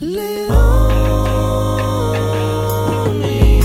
Lay it on me.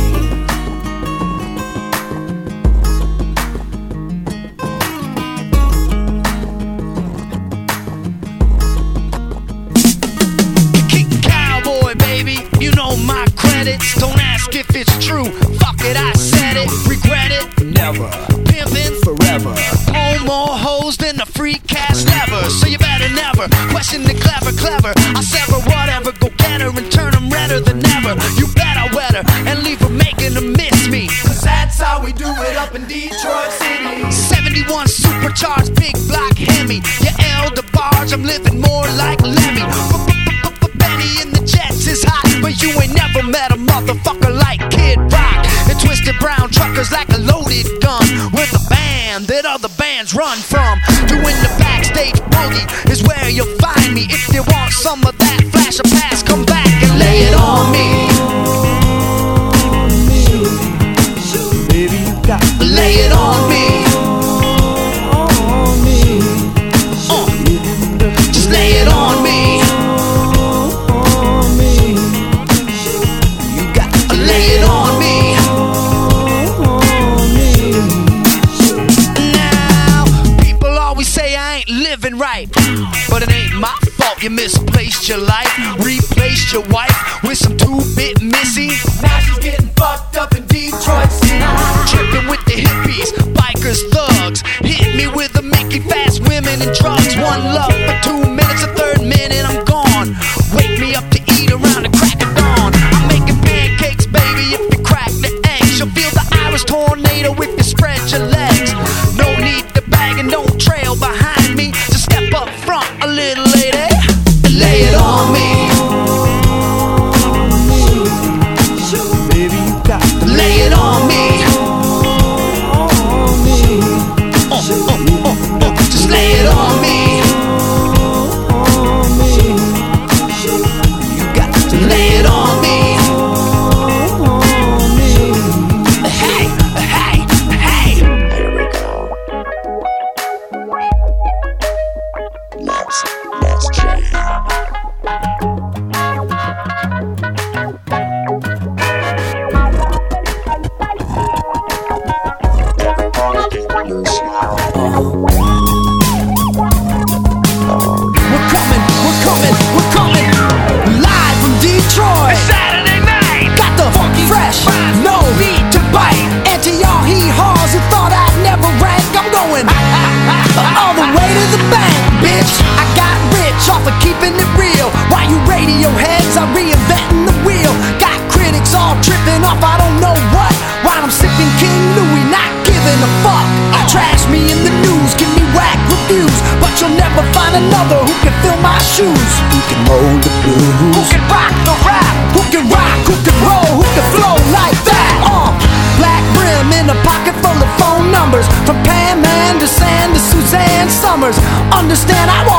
Kick cowboy, baby, you know my credits. Don't ask if it's true, fuck it, I said it. Regret it? Never. Pimpin' forever. Own more hoes than a free cash lever. So you better never question the clever. I sever whatever, go get her and turn them redder than ever. You better wet her and leave her making her miss me. Cause that's how we do it up in Detroit City. 71 supercharged, big block Hemi. Your elder barge, I'm living more like Lemmy. Benny in the Jets is hot, but you ain't never met a motherfucker like Kid Rock. And twisted brown truckers like a loaded gun. We're the band that other bands run from. Doing the backstage boogie is where you'll find me. If you want some of that flash or pass, come back and lay it on me. Baby, you got to Lay it on me. Just lay it on me. You got to lay it on me. Now, people always say I ain't living right, but it ain't my fault you misplaced your life. Replaced your wife with some 2-bit missy. Now she's getting fucked up in Detroit City. Tripping with the hippies, bikers, thugs. Hit me with the Mickey, fast women and drugs. One love for 2 minutes, a third minute I'm gone. Wake me up to eat around the crack of dawn. I'm making pancakes, baby, if you crack the eggs. You'll feel the Irish tornado if you spread your legs. No need to bag and don't trail behind me. Just step up front a little lady. Lay it on me. Baby, you got to Lay it on me. Just lay it on me. You got to lay it on me. Hey, hey, hey. Here we go. Let's jam. Everybody get loose now. We're coming, live from Detroit. It's Saturday night. Got the funky, fresh, no beat to bite. And to y'all hee-haws who thought I'd never rank, I'm going all the way to the bank, bitch. I got rich off of keeping it real. While you radio heads are reinventing the wheel. Got critics all tripping off I don't know what. While I'm sipping King Louis, not giving a fuck. Trash me in the news, give me whack reviews, but you'll never find another who can fill my shoes. Who can mold the blues? Who can rock the rap? Who can rock? Who can roll? Who can flow like that? Black brim in a pocket full of phone numbers, from Pam Anderson to Suzanne Summers. Understand I won't